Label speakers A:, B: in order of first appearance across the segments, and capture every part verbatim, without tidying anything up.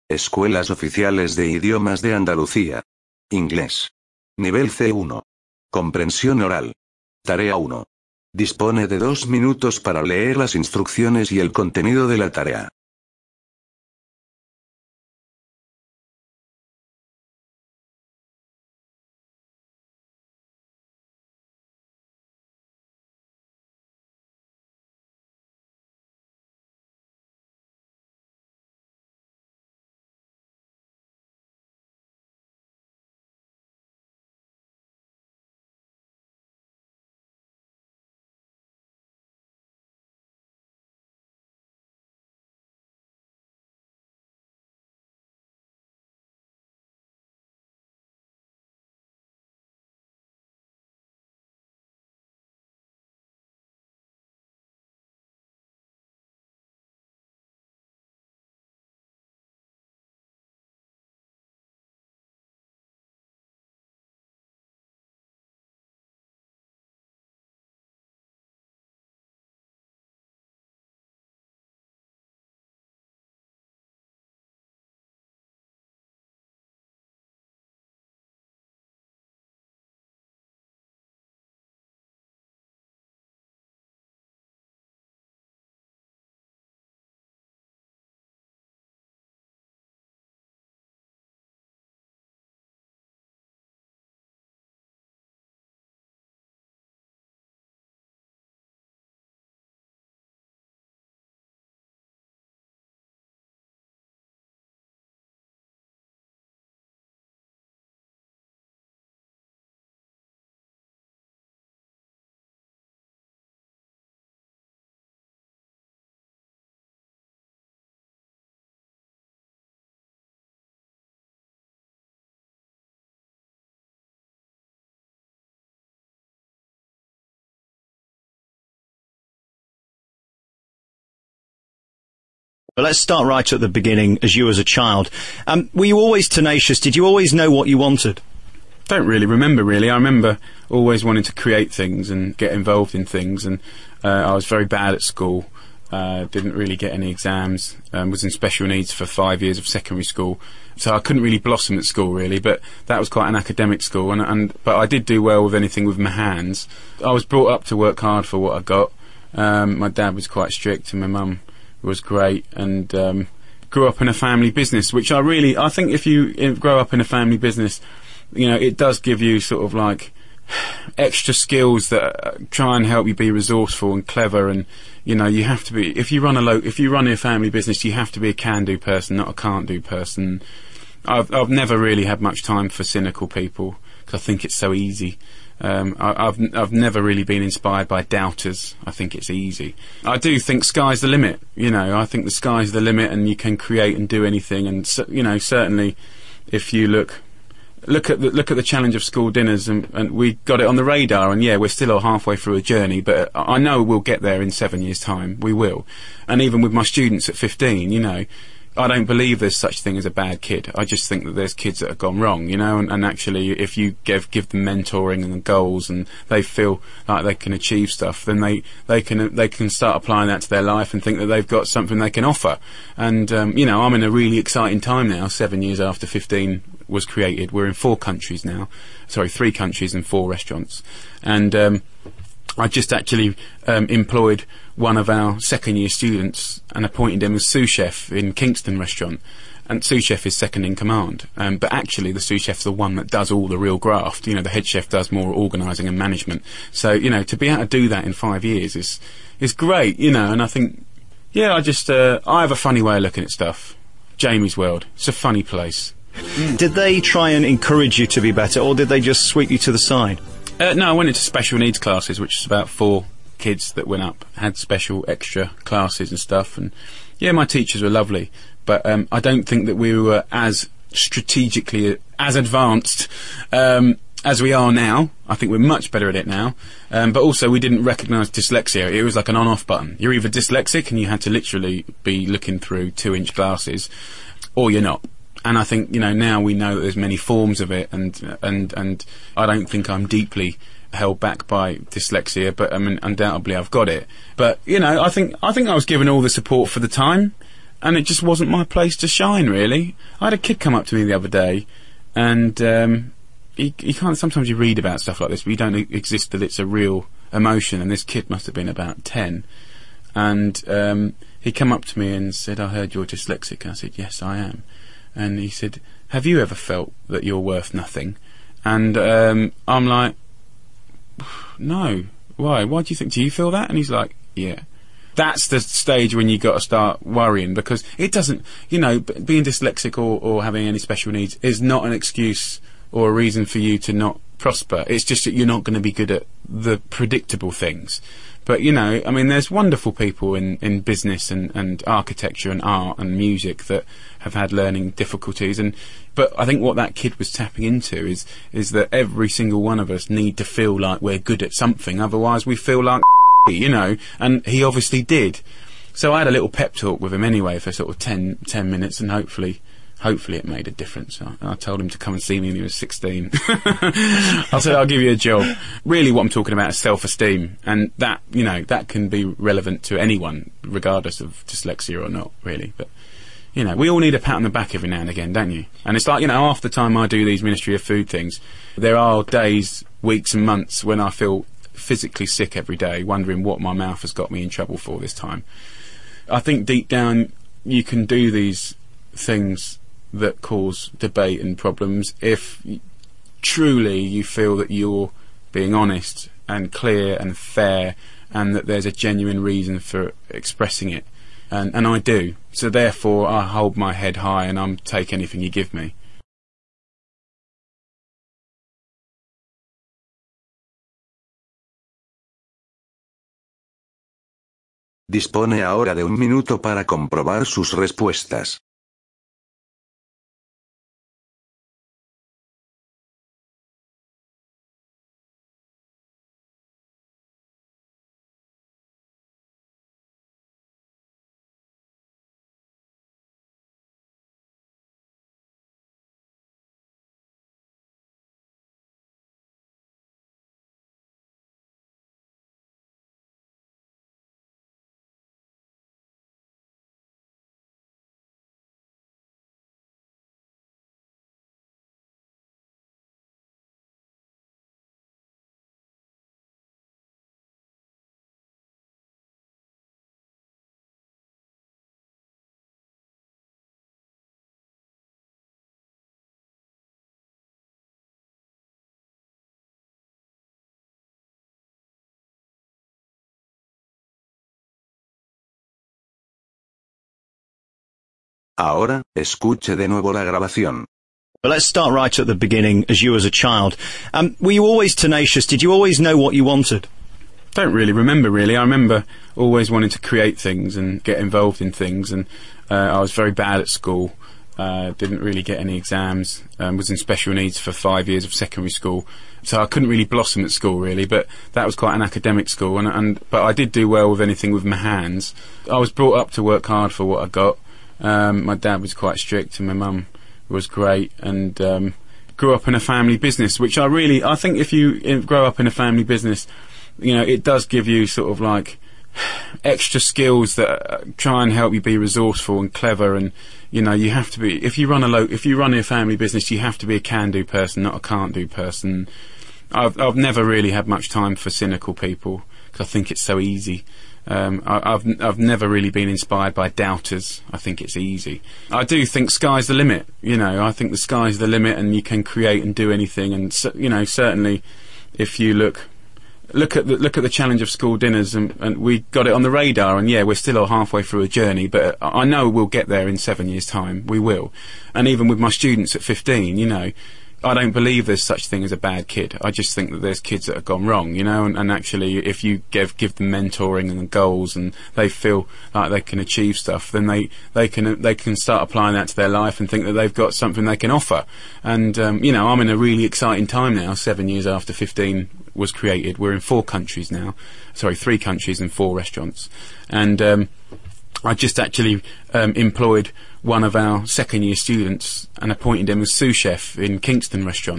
A: Escuelas oficiales de idiomas de Andalucía. Inglés. Nivel C uno. Comprensión oral. Tarea uno. Dispone de dos minutos para leer las instrucciones y el contenido de la tarea.
B: But let's start right at the beginning, as you as a child. Um, were you always tenacious? Did you always know what you wanted?
C: Don't really remember, really. I remember always wanting to create things and get involved in things, and uh, I was very bad at school, uh, didn't really get any exams, um, was in special needs for five years of secondary school, so I couldn't really blossom at school, really, but that was quite an academic school, and, and but I did do well with anything with my hands. I was brought up to work hard for what I got. Um, my dad was quite strict, and my mum was great, and um, grew up in a family business, which I really, I think if you if grow up in a family business, you know, it does give you sort of like extra skills that uh, try and help you be resourceful and clever, and you know, you have to be, if you run a lo if you run a family business, you have to be a can-do person, not a can't-do person. I've, I've never really had much time for cynical people, because I think it's so easy. Um, I, I've I've never really been inspired by doubters. I think it's easy. I do think sky's the limit. You know, I think the sky's the limit, and you can create and do anything. And so, you know, certainly, if you look look at the look at the challenge of school dinners, and, and we got it on the radar. And yeah, we're still halfway through a journey, but I know we'll get there in seven years' time. We will. And even with my students at fifteen, you know, I don't believe there's such thing as a bad kid. I just think that there's kids that have gone wrong, you know, and, and actually if you give give them mentoring and goals, and they feel like they can achieve stuff, then they, they can they can start applying that to their life and think that they've got something they can offer. And, um, you know, I'm in a really exciting time now, seven years after fifteen was created. We're in four countries now. Sorry, three countries and four restaurants. And um, I just actually um, employed one of our second year students and appointed him as sous chef in Kingston restaurant. And sous chef is second in command, um, but actually the sous chef's the one that does all the real graft. You know, the head chef does more organising and management. So, you know, to be able to do that in five years is is great, you know. And I think, yeah, I just uh, I have a funny way of looking at stuff. Jamie's World, it's a funny place.
B: Mm. Did they try and encourage you to be better, or did they just sweep you to the side?
C: Uh, no, I went into special needs classes, which is about four kids that went up, had special extra classes and stuff, and yeah, my teachers were lovely, but um, I don't think that we were as strategically as advanced um, as we are now. I think we're much better at it now, um, but also we didn't recognise dyslexia. It was like an on-off button. You're either dyslexic and you had to literally be looking through two-inch glasses, or you're not. And I think, you know, now we know that there's many forms of it, and and and I don't think I'm deeply held back by dyslexia, but I mean, undoubtedly I've got it. But you know, I think I think I was given all the support for the time. and it just wasn't my place to shine, really. I had a kid come up to me the other day, and um, you, you can't. Sometimes you read about stuff like this, but you don't exist that it's a real emotion. And this kid must have been about ten, and um, he came up to me and said, "I heard you're dyslexic." And I said, "Yes, I am." And he said, "Have you ever felt that you're worth nothing?" And um, I'm like, "No. Why? Why do you think? Do you feel that?" And he's like, "Yeah." That's the stage when you got to start worrying, because it doesn't, you know, b- being dyslexic or, or having any special needs is not an excuse or a reason for you to not prosper. It's just that you're not going to be good at the predictable things. But, you know, I mean, there's wonderful people in, in business and, and architecture and art and music that have had learning difficulties. And but I think what that kid was tapping into is is that every single one of us need to feel like we're good at something. Otherwise, we feel like, you know, and he obviously did. So I had a little pep talk with him anyway for sort of ten, ten minutes, and hopefully hopefully it made a difference. I, I told him to come and see me when he was sixteen. I said, "I'll give you a job." Really what I'm talking about is self-esteem, and that, you know, that can be relevant to anyone, regardless of dyslexia or not, really. But, you know, we all need a pat on the back every now and again, don't you? And it's like, you know, half the time I do these Ministry of Food things, there are days, weeks and months when I feel physically sick every day, wondering what my mouth has got me in trouble for this time. I think deep down you can do these things that cause debate and problems if truly you feel that you're being honest and clear and fair, and that there's a genuine reason for expressing it. And, and I do. So therefore I hold my head high and I'm take anything you give me.
A: Dispone ahora de un minuto para comprobar sus respuestas. Ahora, escuche de nuevo la grabación.
B: But let's start right at the beginning, as you as a child. Um, were you always tenacious? Did you always know what you wanted?
C: Don't really remember, really. I remember always wanting to create things and get involved in things, and uh, I was very bad at school. Uh, didn't really get any exams. Um, was in special needs for five years of secondary school, so I couldn't really blossom at school, really. But that was quite an academic school, and, and but I did do well with anything with my hands. I was brought up to work hard for what I got. Um, my dad was quite strict, and my mum was great, and um, grew up in a family business, which I really, I think if you in, grow up in a family business, you know, it does give you sort of like extra skills that uh, try and help you be resourceful and clever, and you know, you have to be, if you run a lo- if you run a family business, you have to be a can-do person, not a can't-do person. I've I've never really had much time for cynical people, because I think it's so easy. Um, I, I've I've never really been inspired by doubters. I think it's easy. I do think sky's the limit. You know, I think the sky's the limit, and you can create and do anything. And so, you know, certainly, if you look look at the look at the challenge of school dinners, and, and we got it on the radar. And yeah, we're still halfway through a journey, but I know we'll get there in seven years' time. We will. And even with my students at fifteen, you know, I don't believe there's such thing as a bad kid. I just think that there's kids that have gone wrong, you know, and, and actually if you give give them mentoring and goals, and they feel like they can achieve stuff, then they, they can they can start applying that to their life and think that they've got something they can offer. And, um, you know, I'm in a really exciting time now, seven years after fifteen was created. We're in four countries now. Sorry, three countries and four restaurants. And um, I just actually um, employed one of our second year students and appointed him as sous chef in Kingston restaurant,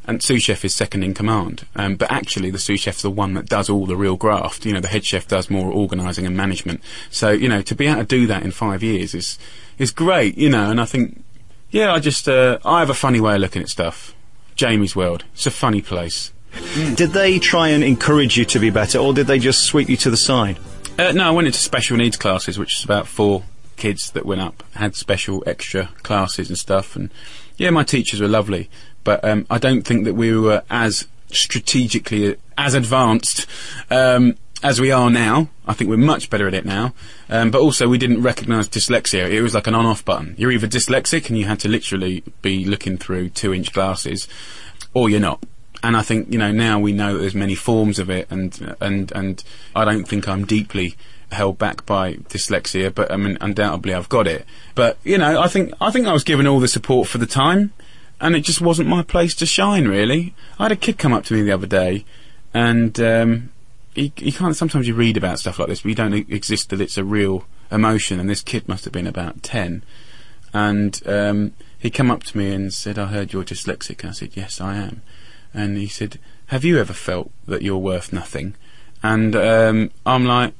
C: and sous chef is second in command. Um, but actually, the sous chef's the one that does all the real graft. You know, the head chef does more organising and management. So, you know, to be able to do that in five years is is great. You know, and I think, yeah, I just uh, I have a funny way of looking at stuff. Jamie's World, it's a funny place.
B: Did they try and encourage you to be better, or did they just sweep you to the side?
C: Uh, no, I went into special needs classes, which is about four kids that went up, had special extra classes and stuff, and yeah, my teachers were lovely, but um, I don't think that we were as strategically as advanced um, as we are now. I think we're much better at it now, um, but also we didn't recognise dyslexia. It was like an on-off button. You're either dyslexic and you had to literally be looking through two-inch glasses, or you're not. And I think, you know, now we know that there's many forms of it, and and and I don't think I'm deeply held back by dyslexia, but I mean, undoubtedly I've got it. But, you know, I think I think I was given all the support for the time, and it just wasn't my place to shine, really. I had a kid come up to me the other day, and um, he, he can't, sometimes you read about stuff like this, but you don't exist that it's a real emotion, and this kid must have been about ten. And um, he came up to me and said, "I heard you're dyslexic." And I said, "Yes, I am." And he said, "Have you ever felt that you're worth nothing?" And um, I'm like,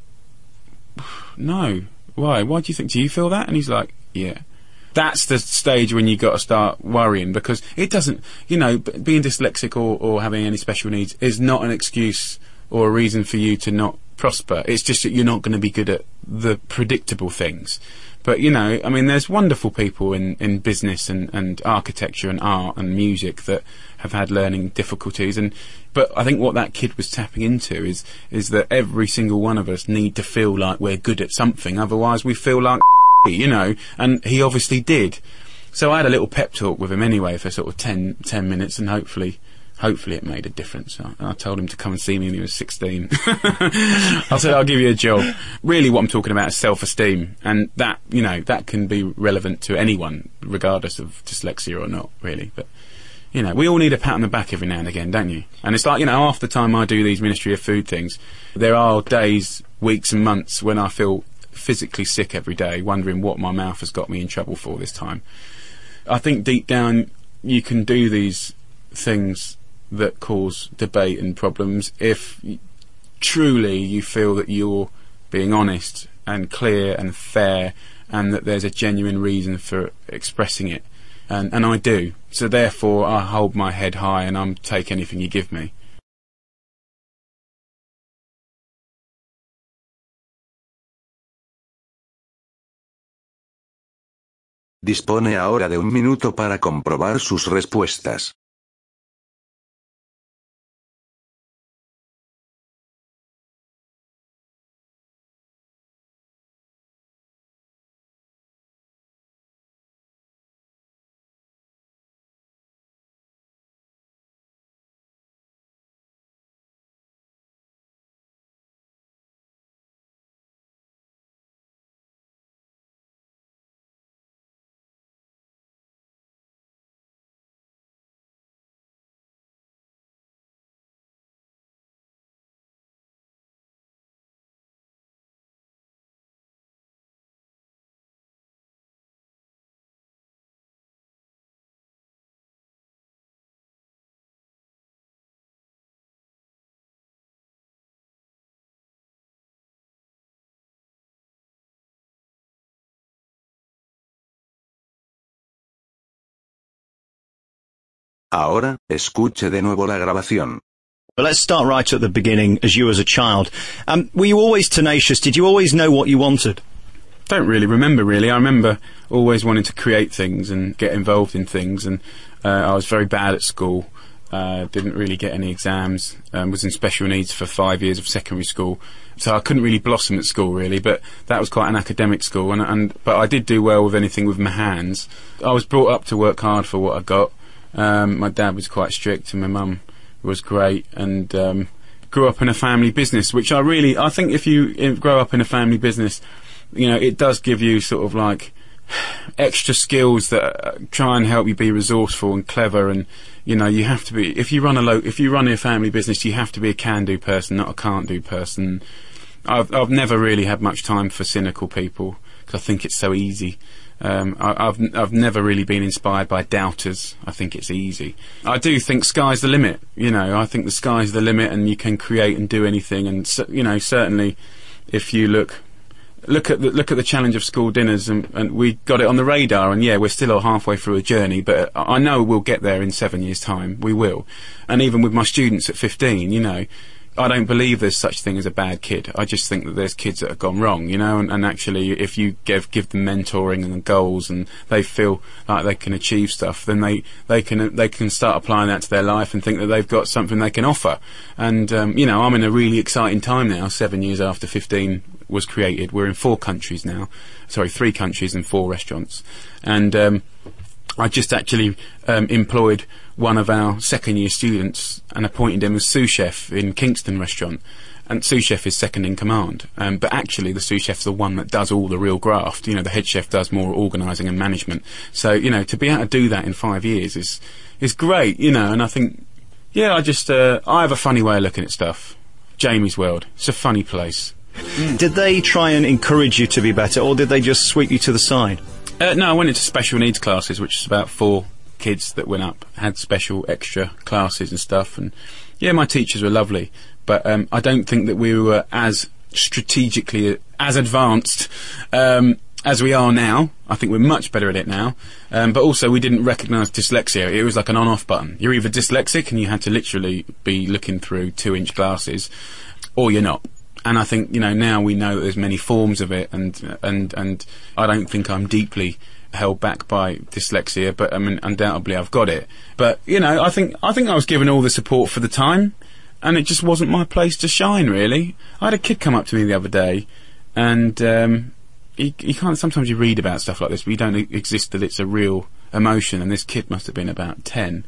C: "No. Why? Why do you think? Do you feel that?" And he's like, "Yeah." That's the stage when you got to start worrying, because it doesn't, you know, b- being dyslexic or, or having any special needs is not an excuse or a reason for you to not prosper. It's just that you're not going to be good at the predictable things. But, you know, I mean, there's wonderful people in, in business and, and architecture and art and music that have had learning difficulties. And but I think what that kid was tapping into is is that every single one of us need to feel like we're good at something. Otherwise, we feel like, you know, and he obviously did. So I had a little pep talk with him anyway for sort of ten, ten minutes, and hopefully... Hopefully it made a difference. I, I told him to come and see me when he was sixteen. I said, "I'll give you a job." Really what I'm talking about is self-esteem, and that, you know, that can be relevant to anyone, regardless of dyslexia or not, really. But, you know, we all need a pat on the back every now and again, don't you? And it's like, you know, half the time I do these Ministry of Food things, there are days, weeks and months when I feel physically sick every day, wondering what my mouth has got me in trouble for this time. I think deep down you can do these things that cause debate and problems if truly you feel that you're being honest and clear and fair, and that there's a genuine reason for expressing it, and, and I do. So therefore I hold my head high and I'm take anything you give me.
A: Dispone ahora de un minuto para comprobar sus respuestas. Ahora, escuche de nuevo la grabación.
B: But let's start right at the beginning, as you as a child. Um, were you always tenacious? Did you always know what you wanted?
C: Don't really remember, really. I remember always wanting to create things and get involved in things, and uh, I was very bad at school. Uh, didn't really get any exams. Um, was in special needs for five years of secondary school, so I couldn't really blossom at school, really. But that was quite an academic school, and, and but I did do well with anything with my hands. I was brought up to work hard for what I got. Um, my dad was quite strict, and my mum was great, and um, grew up in a family business, which I really, I think if you if grow up in a family business, you know, it does give you sort of like extra skills that uh, try and help you be resourceful and clever, and you know, you have to be, if you run a lo- if you run a family business, you have to be a can-do person, not a can't-do person. I've I've never really had much time for cynical people, because I think it's so easy. Um, I, I've I've never really been inspired by doubters. I think it's easy. I do think sky's the limit. You know, I think the sky's the limit, and you can create and do anything. And so, you know, certainly, if you look look at the look at the challenge of school dinners, and, and we got it on the radar. And yeah, we're still halfway through a journey, but I know we'll get there in seven years' time. We will. And even with my students at fifteen, you know, I don't believe there's such thing as a bad kid. I just think that there's kids that have gone wrong, you know, and, and actually if you give give them mentoring and goals and they feel like they can achieve stuff, then they, they can they can start applying that to their life and think that they've got something they can offer. And, um, you know, I'm in a really exciting time now, seven years after fifteen was created. We're in four countries now. Sorry, three countries and four restaurants. And um, I just actually um, employed one of our second year students and appointed him as sous chef in Kingston restaurant. And sous chef is second in command. Um, but actually the sous chef's the one that does all the real graft. You know, the head chef does more organising and management. So, you know, to be able to do that in five years is is great, you know, and I think, yeah, I just, uh, I have a funny way of looking at stuff. Jamie's World. It's a funny place.
B: Mm. Did they try and encourage you to be better, or did they just sweep you to the side?
C: Uh, no, I went into special needs classes, which is about four kids that went up, had special extra classes and stuff, and yeah, my teachers were lovely, but um, I don't think that we were as strategically, as advanced um, as we are now. I think we're much better at it now, um, but also we didn't recognise dyslexia. It was like an on-off button. You're either dyslexic and you had to literally be looking through two-inch glasses, or you're not. And I think, you know, now we know that there's many forms of it, and and and I don't think I'm deeply held back by dyslexia, but I mean, undoubtedly I've got it. But you know, I think I think I was given all the support for the time, and it just wasn't my place to shine, really. I had a kid come up to me the other day, and um, you, you can't. Sometimes you read about stuff like this, but you don't exist that it's a real emotion. And this kid must have been about ten,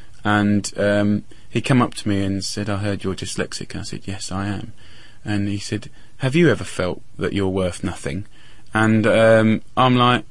C: and um, he came up to me and said, "I heard you're dyslexic." And I said, "Yes, I am." And he said, "Have you ever felt that you're worth nothing?" And um, I'm like,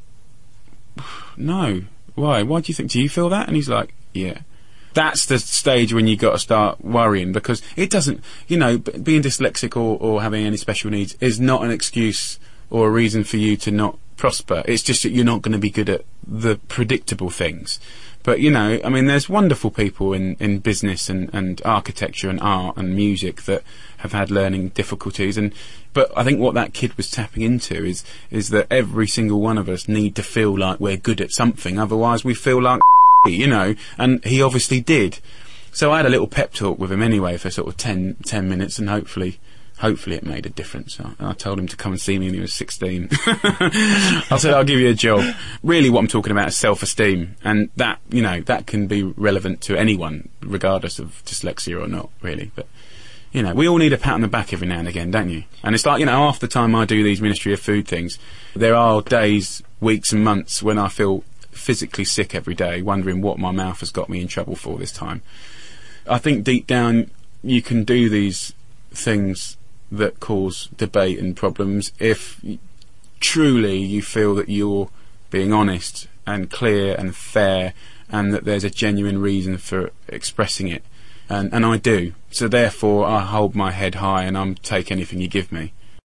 C: "No. Why? Why do you think? Do you feel that?" And he's like, "Yeah." That's the stage when you got to start worrying, because it doesn't, you know, b- being dyslexic or, or having any special needs is not an excuse or a reason for you to not prosper. It's just that you're not going to be good at the predictable things. But, you know, I mean, there's wonderful people in, in business and, and architecture and art and music that have had learning difficulties. And but I think what that kid was tapping into is is that every single one of us need to feel like we're good at something. Otherwise, we feel like, you know, and he obviously did. So I had a little pep talk with him anyway for sort of ten, ten minutes, and hopefully... Hopefully it made a difference. I, I told him to come and see me when he was sixteen. I said, "I'll give you a job." Really what I'm talking about is self-esteem. And that, you know, that can be relevant to anyone, regardless of dyslexia or not, really. But, you know, we all need a pat on the back every now and again, don't you? And it's like, you know, half the time I do these Ministry of Food things, there are days, weeks and months when I feel physically sick every day, wondering what my mouth has got me in trouble for this time. I think deep down you can do these things that cause debate and problems if truly you feel that you're being honest and clear and fair, and that there's a genuine reason for expressing it. And, and I do. So therefore I hold my head high and I'm take anything you give me.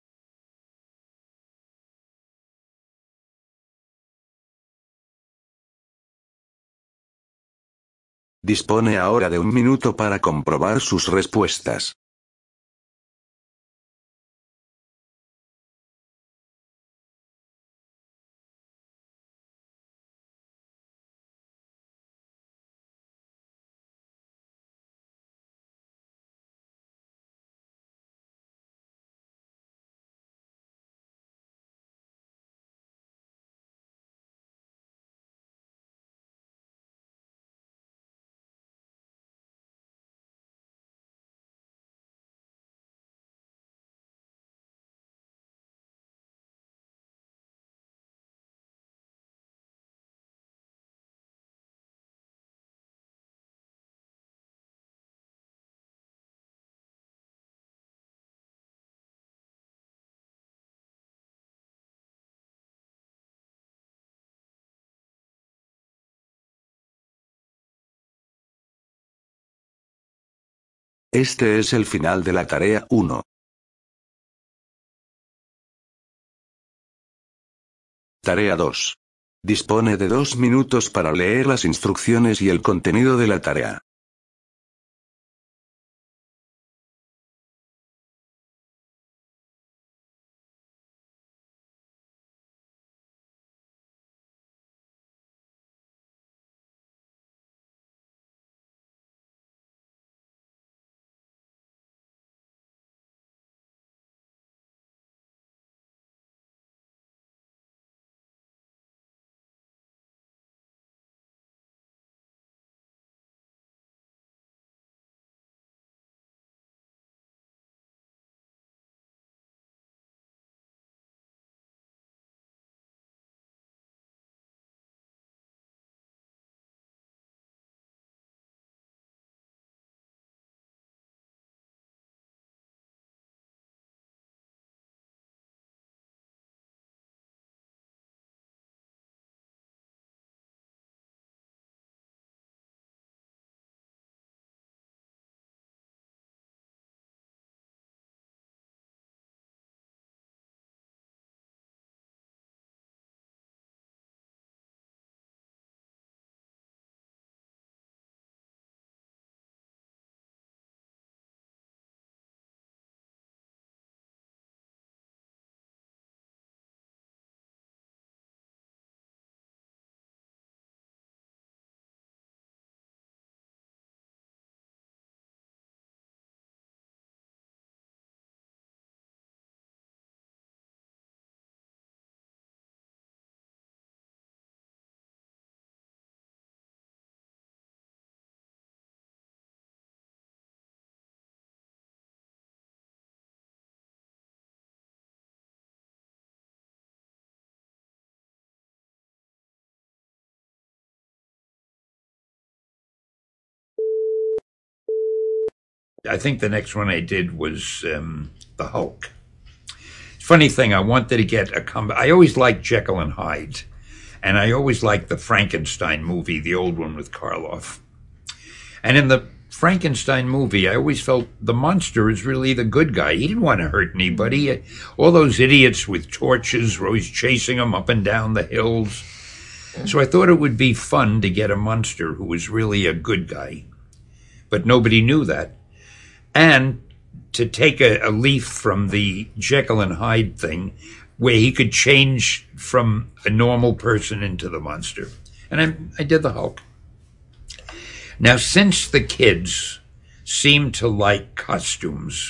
A: Dispone ahora de un minuto para comprobar sus respuestas. Este es el final de la tarea uno. Tarea dos. Dispone de dos minutos para leer las instrucciones y el contenido de la tarea.
D: I think the next one I did was um, the Hulk. Funny thing, I wanted to get a com- I always liked Jekyll and Hyde, and I always liked the Frankenstein movie, the old one with Karloff. And in the Frankenstein movie, I always felt the monster is really the good guy. He didn't want to hurt anybody. All those idiots with torches were always chasing him up and down the hills. So I thought it would be fun to get a monster who was really a good guy. But nobody knew that. And to take a, a leaf from the Jekyll and Hyde thing, where he could change from a normal person into the monster. And I, I did the Hulk. Now, since the kids seem to like costumes,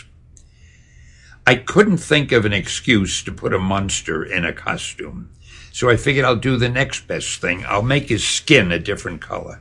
D: I couldn't think of an excuse to put a monster in a costume. So I figured I'll do the next best thing. I'll make his skin a different color.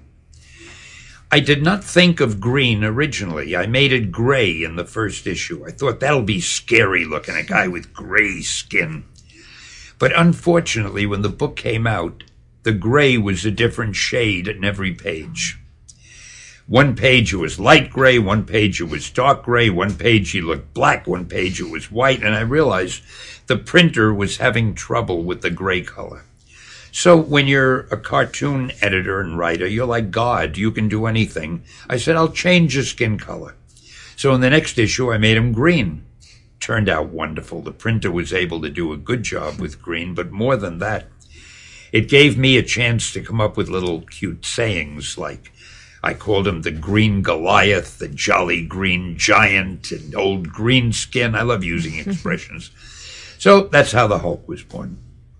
D: I did not think of green originally. I made it gray in the first issue. I thought that'll be scary looking, a guy with gray skin. But unfortunately, when the book came out, the gray was a different shade in every page. One page it was light gray, one page it was dark gray, one page he looked black, one page it was white, and I realized the printer was having trouble with the gray color. So when you're a cartoon editor and writer, you're like God, you can do anything. I said, I'll change his skin color. So in the next issue, I made him green. Turned out wonderful. The printer was able to do a good job with green, but more than that, it gave me a chance to come up with little cute sayings like, I called him the Green Goliath, the Jolly Green Giant, and Old Green Skin. I love using expressions. So that's how the Hulk was born.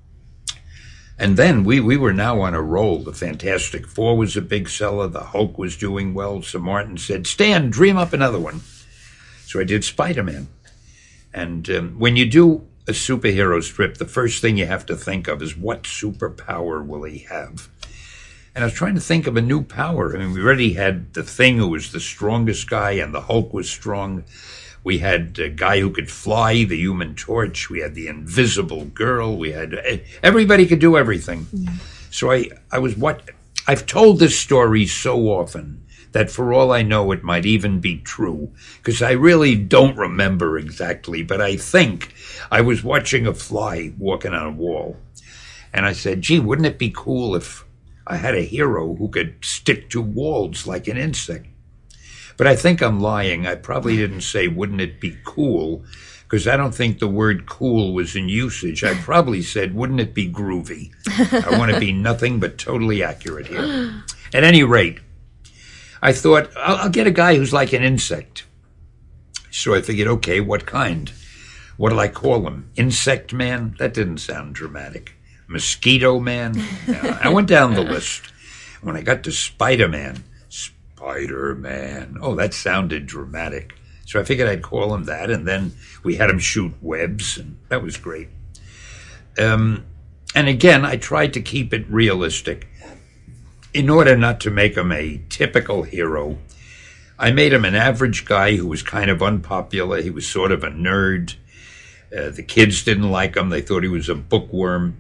D: And then we, we were now on a roll. The Fantastic Four was a big seller. The Hulk was doing well. So Martin said, Stan, dream up another one. So I did Spider-Man. And um, when you do a superhero strip, the first thing you have to think of is what superpower will he have? And I was trying to think of a new power. I mean, we already had the Thing, who was the strongest guy, and the Hulk was strong. We had a guy who could fly, the Human Torch. We had the Invisible Girl. We had everybody could do everything. Yeah. So I, I was what I've told this story so often that for all I know, it might even be true, because I really don't remember exactly. But I think I was watching a fly walking on a wall, and I said, "Gee, wouldn't it be cool if I had a hero who could stick to walls like an insect?" But I think I'm lying. I probably didn't say, wouldn't it be cool? because I don't think the word cool was in usage. I probably said, wouldn't it be groovy? I want to be nothing but totally accurate here. At any rate, I thought, I'll, I'll get a guy who's like an insect. So I figured, okay, what kind? What'll I call him? Insect Man? That didn't sound dramatic. Mosquito Man? Yeah, I went down the list. When I got to Spider-Man, Spider-Man, oh, that sounded dramatic. So I figured I'd call him that, and then we had him shoot webs, and that was great. Um, and again, I tried to keep it realistic. In order not to make him a typical hero, I made him an average guy who was kind of unpopular. He was sort of a nerd. Uh, the kids didn't like him. They thought he was a bookworm.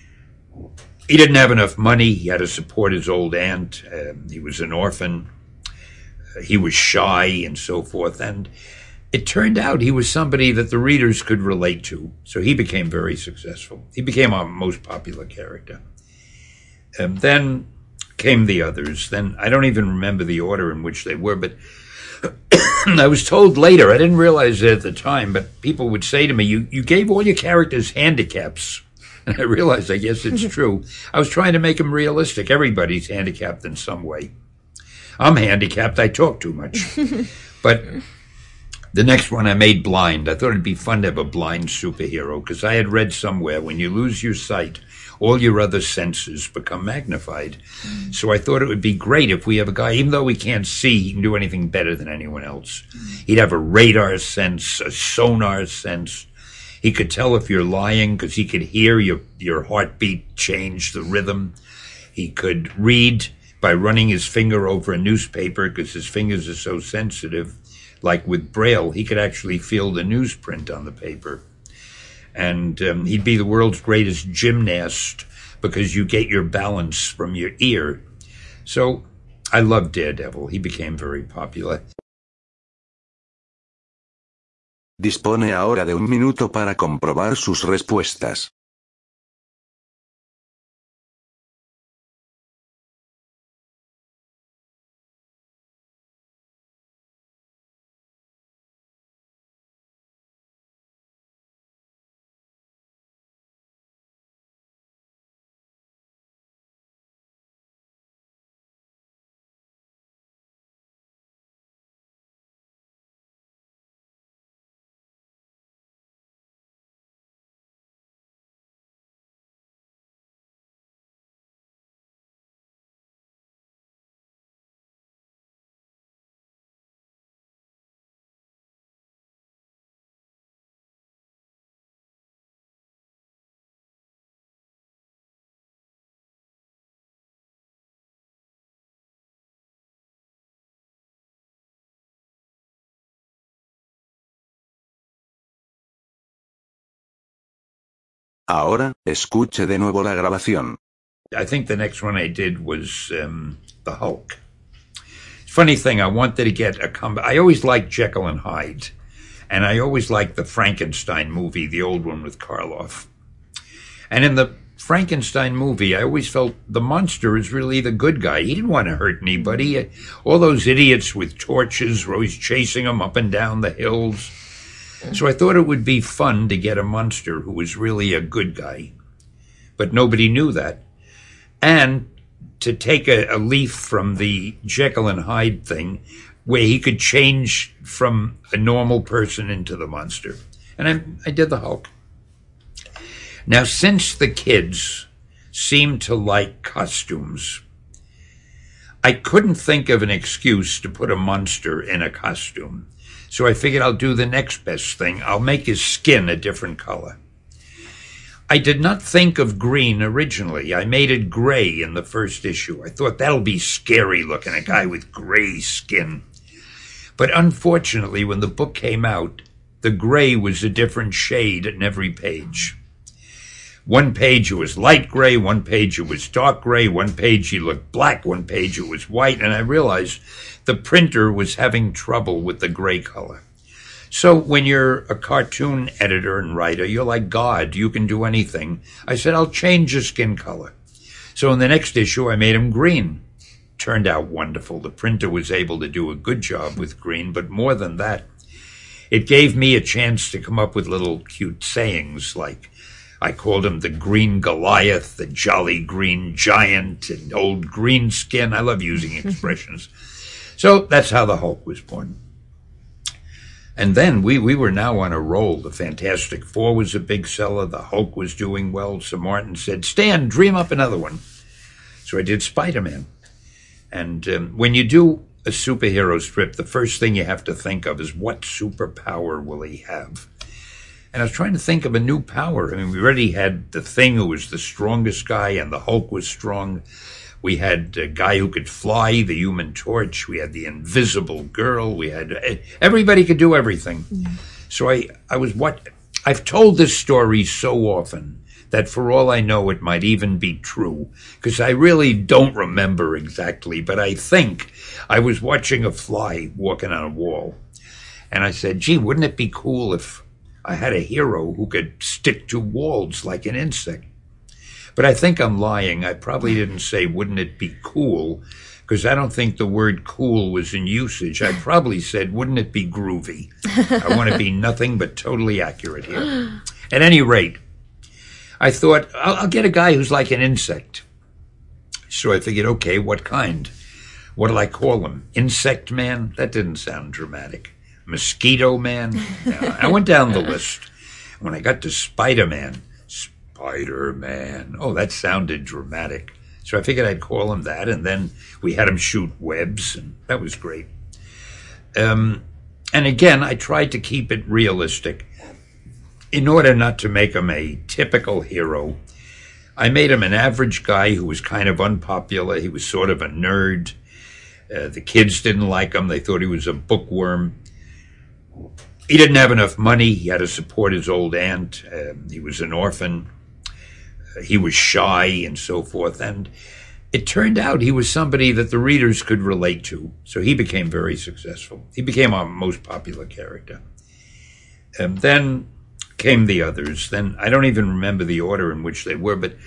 D: He didn't have enough money. He had to support his old aunt. Uh, he was an orphan. He was shy and so forth, and it turned out he was somebody that the readers could relate to, so he became very successful. He became our most popular character. And then came the others. Then I don't even remember the order in which they were, but I was told later, I didn't realize it at the time, but people would say to me, you, you gave all your characters handicaps. And I realized, I guess it's true. I was trying to make them realistic. Everybody's handicapped in some way. I'm handicapped. I talk too much. But the next one I made blind. I thought it'd be fun to have a blind superhero because I had read somewhere when you lose your sight, all your other senses become magnified. Mm. So I thought it would be great if we have a guy, even though he can't see, he can do anything better than anyone else. Mm. He'd have a radar sense, a sonar sense. He could tell if you're lying because he could hear your, your heartbeat change the rhythm. He could read by running his finger over a newspaper because his fingers are so sensitive. Like with Braille, he could actually feel the newsprint on the paper. And um, he'd be the world's greatest gymnast because you get your balance from your ear. So I love Daredevil. He became very popular.
A: Dispone ahora de un minuto para comprobar sus respuestas. Ahora, escuche de nuevo la grabación.
D: I think the next one I did was um, the Hulk. Funny thing, I wanted to get a comeback. I always liked Jekyll and Hyde, and I always liked the Frankenstein movie, the old one with Karloff. And in the Frankenstein movie, I always felt the monster is really the good guy. He didn't want to hurt anybody. All those idiots with torches were always chasing him up and down the hills. So I thought it would be fun to get a monster who was really a good guy. But nobody knew that. And to take a, a leaf from the Jekyll and Hyde thing, where he could change from a normal person into the monster. And I, I did the Hulk. Now, since the kids seem to like costumes, I couldn't think of an excuse to put a monster in a costume. So I figured I'll do the next best thing. I'll make his skin a different color. I did not think of green originally. I made it gray in the first issue. I thought that'll be scary looking, a guy with gray skin. But unfortunately, when the book came out, the gray was a different shade in every page. One page it was light gray, one page it was dark gray, one page he looked black, one page it was white, and I realized the printer was having trouble with the gray color. So when you're a cartoon editor and writer, you're like God, you can do anything. I said, I'll change his skin color. So in the next issue, I made him green. Turned out wonderful. The printer was able to do a good job with green, but more than that, it gave me a chance to come up with little cute sayings like, I called him the Green Goliath, the Jolly Green Giant, and Old Greenskin. I love using expressions. So that's how the Hulk was born. And then we, we were now on a roll. The Fantastic Four was a big seller. The Hulk was doing well. So Martin said, Stan, dream up another one. So I did Spider-Man. And um, when you do a superhero strip, the first thing you have to think of is what superpower will he have? And I was trying to think of a new power. I mean, we already had the Thing, who was the strongest guy, and the Hulk was strong. We had a guy who could fly, the Human Torch. We had the Invisible Girl. We had everybody could do everything. Yeah. So I, I was what I've told this story so often that for all I know, it might even be true, because I really don't remember exactly. But I think I was watching a fly walking on a wall, and I said, "Gee, wouldn't it be cool if I had a hero who could stick to walls like an insect?" But I think I'm lying. I probably didn't say, wouldn't it be cool? Because I don't think the word cool was in usage. I probably said, wouldn't it be groovy? I want to be nothing but totally accurate here. At any rate, I thought, I'll, I'll get a guy who's like an insect. So I figured, okay, what kind? What'll I call him? Insect Man? That didn't sound dramatic. Mosquito Man? Yeah, I went down the list. When I got to Spider-Man, Spider-Man, oh, that sounded dramatic. So I figured I'd call him that, and then we had him shoot webs, and that was great. Um, and again, I tried to keep it realistic. In order not to make him a typical hero, I made him an average guy who was kind of unpopular. He was sort of a nerd. Uh, the kids didn't like him. They thought he was a bookworm. He didn't have enough money. He had to support his old aunt. Uh, he was an orphan. Uh, he was shy and so forth. And it turned out he was somebody that the readers could relate to. So he became very successful. He became our most popular character. And then came the others. Then I don't even remember the order in which they were, but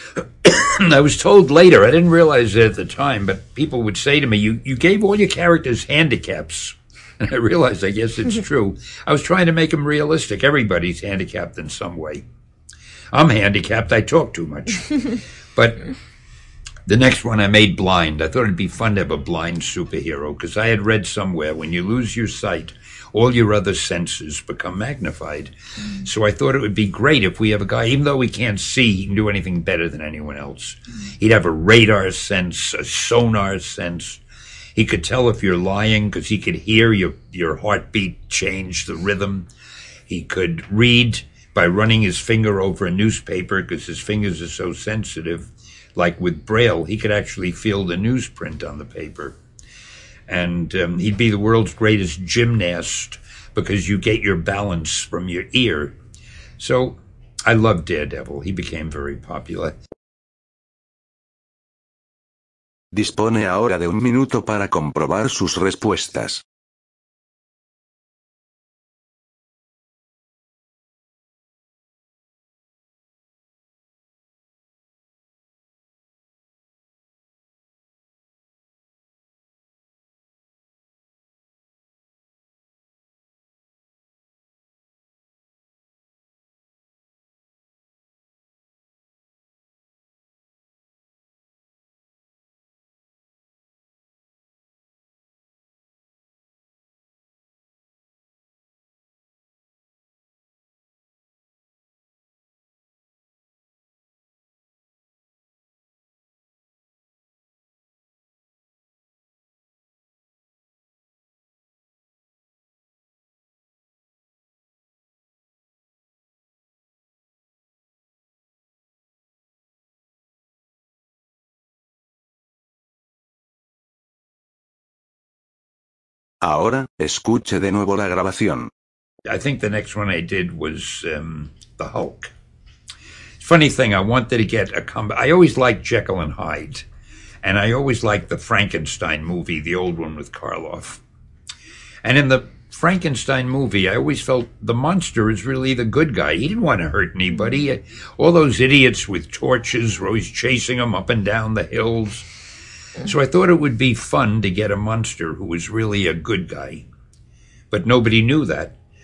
D: I was told later, I didn't realize it at the time, but people would say to me, you, you gave all your characters handicaps. And I realized, I guess it's true. I was trying to make them realistic. Everybody's handicapped in some way. I'm handicapped. I talk too much. But the next one I made blind. I thought it'd be fun to have a blind superhero, because I had read somewhere when you lose your sight, all your other senses become magnified. Mm. So I thought it would be great if we have a guy, even though he can't see, he can do anything better than anyone else. Mm. He'd have a radar sense, a sonar sense. He could tell if you're lying because he could hear your, your heartbeat change the rhythm. He could read by running his finger over a newspaper because his fingers are so sensitive. Like with Braille, he could actually feel the newsprint on the paper. And um, he'd be the world's greatest gymnast because you get your balance from your ear. So I love Daredevil. He became very popular.
A: Dispone ahora de un minuto para comprobar sus respuestas. Ahora, escuche de nuevo la grabación.
D: I think the next one I did was um, the Hulk. Funny thing, I wanted to get a comeback. I always liked Jekyll and Hyde, and I always liked the Frankenstein movie, the old one with Karloff. And in the Frankenstein movie, I always felt the monster is really the good guy. He didn't want to hurt anybody. All those idiots with torches were always chasing him up and down the hills. So I thought it would be fun to get a monster who was really a good guy. But nobody knew that.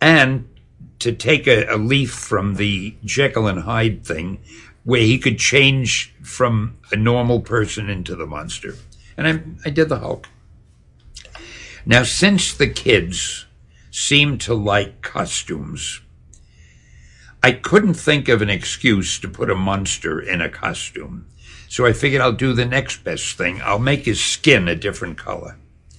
D: and to take a, a leaf from the Jekyll and Hyde thing, where he could change from a normal person into the monster. And I, I did the Hulk. Now, since the kids seem to like costumes, I couldn't think of an excuse to put a monster in a costume. So I figured I'll do the next best thing. I'll make his skin a different color.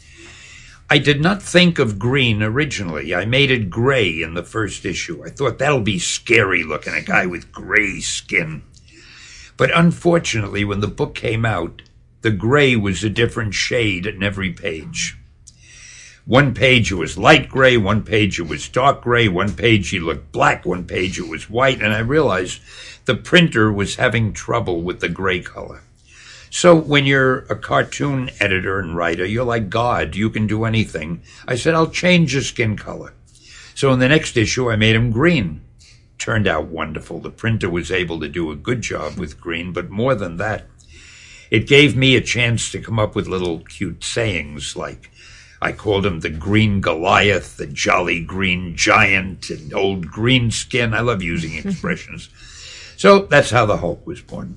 D: I did not think of green originally. I made it gray in the first issue. I thought that'll be scary looking, a guy with gray skin. But unfortunately, when the book came out, the gray was a different shade in every page. One page it was light gray, one page it was dark gray, one page he looked black, one page it was white, and I realized the printer was having trouble with the gray color. So when you're a cartoon editor and writer, you're like God, you can do anything. I said, I'll change his skin color. So in the next issue, I made him green. Turned out wonderful. The printer was able to do a good job with green, but more than that, it gave me a chance to come up with little cute sayings like, I called him the Green Goliath, the Jolly Green Giant, and Old Green Skin. I love using expressions. So that's how the Hulk was born.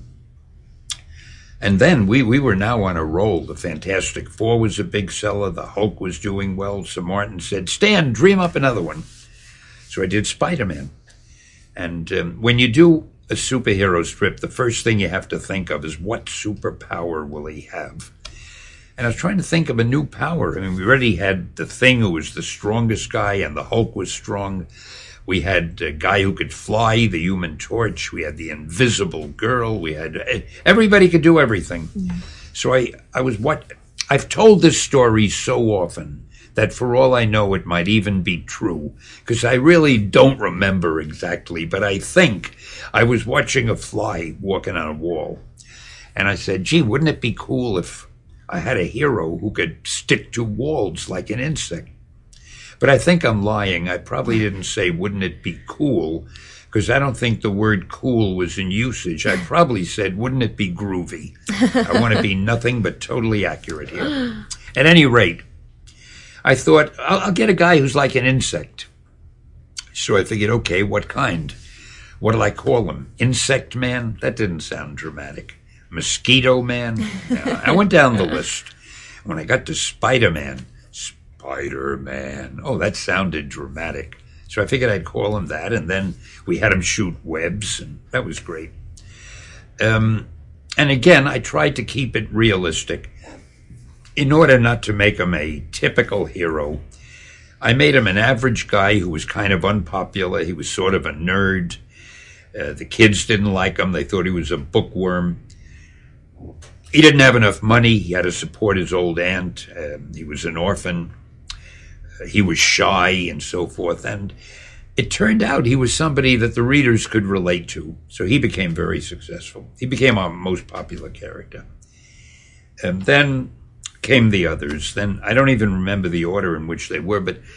D: And then we, we were now on a roll. The Fantastic Four was a big seller. The Hulk was doing well. So Martin said, Stan, dream up another one. So I did Spider-Man. And um, when you do a superhero strip, the first thing you have to think of is what superpower will he have? And I was trying to think of a new power. I mean, we already had the Thing, who was the strongest guy, and the Hulk was strong. We had a guy who could fly, the Human Torch. We had the Invisible Girl. We had everybody could do everything. Yeah. So I, I was what I've told this story so often that for all I know, it might even be true, because I really don't remember exactly. But I think I was watching a fly walking on a wall, and I said, "Gee, wouldn't it be cool if I had a hero who could stick to walls like an insect?" But I think I'm lying. I probably didn't say, wouldn't it be cool? Because I don't think the word cool was in usage. I probably said, wouldn't it be groovy? I want to be nothing but totally accurate here. At any rate, I thought, I'll, I'll get a guy who's like an insect. So I figured, okay, what kind? What'll I call him? Insect Man? That didn't sound dramatic. Mosquito Man? Yeah, I went down the list. When I got to Spider-Man, Spider-Man. Oh, that sounded dramatic. So I figured I'd call him that, and then we had him shoot webs, and that was great. Um, and again, I tried to keep it realistic. In order not to make him a typical hero, I made him an average guy who was kind of unpopular. He was sort of a nerd. Uh, the kids didn't like him. They thought he was a bookworm. He didn't have enough money. He had to support his old aunt. Uh, he was an orphan. He was shy and so forth, and it turned out he was somebody that the readers could relate to, so he became very successful. He became our most popular character. And then came the others. Then I don't even remember the order in which they were, but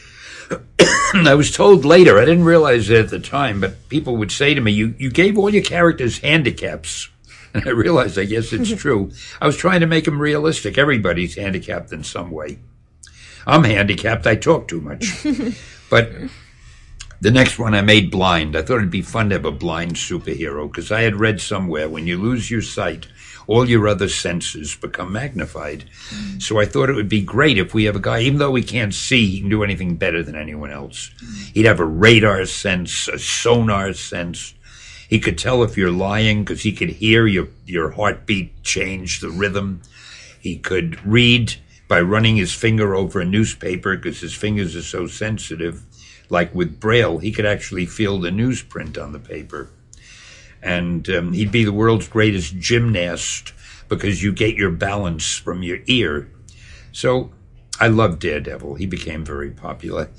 D: I was told later, I didn't realize it at the time, but people would say to me, you, you gave all your characters handicaps. And I realized, I guess it's true. I was trying to make them realistic. Everybody's handicapped in some way. I'm handicapped. I talk too much. But the next one I made blind. I thought it'd be fun to have a blind superhero, because I had read somewhere when you lose your sight, all your other senses become magnified. Mm. So I thought it would be great if we have a guy, even though he can't see, he can do anything better than anyone else. Mm. He'd have a radar sense, a sonar sense. He could tell if you're lying because he could hear your, your heartbeat change the rhythm. He could read by running his finger over a newspaper because his fingers are so sensitive. Like with Braille, he could actually feel the newsprint on the paper. And um, he'd be the world's greatest gymnast because you get your balance from your ear. So I love Daredevil. He became very popular.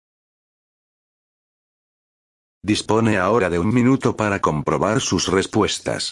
A: Dispone ahora de un minuto para comprobar sus respuestas.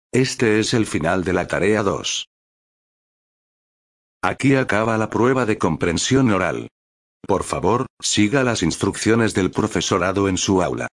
A: Este es el final de la tarea dos. Aquí acaba la prueba de comprensión oral. Por favor, siga las instrucciones del profesorado en su aula.